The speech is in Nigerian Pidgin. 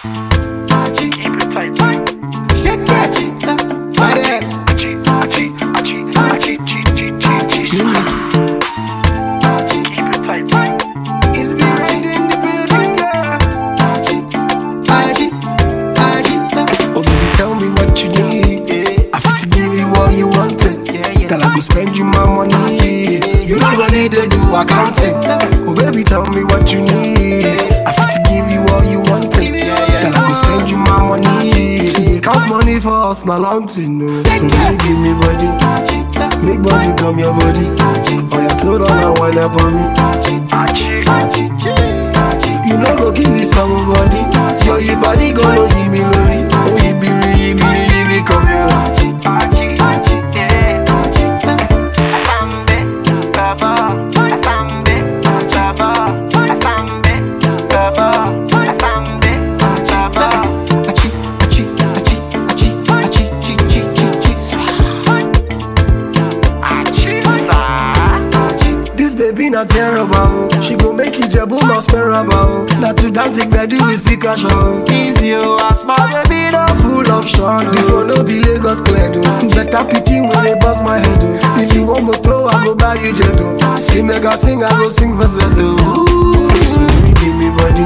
Keep it tight. Shake that. My dance. Keep it tight. It's me right in the building, girl. Oh baby, tell me what you need. I fit to give you all you wanted. Girl, I go spend you my money. You never need to do accounting. Oh baby, tell me what you need. I fit to give you all you wanted. Girl, I go spend you my money. To count money for us, not long to know. So baby, give me body. Make body come your body. Oh yeah, slow down and wind up on me. You know go give me somebody. Yo, your body gonna give me lori. Oh, you be come here. This baby not terrible. She gon' make you jabu not sparable. Not to dance it better with cash on. Easy as my baby no full option. This one no be Lagos clear do. Better picking when they bust my head do. If you want me throw, I go buy you jet do. See me go sing, I go sing for set do. So baby give me body.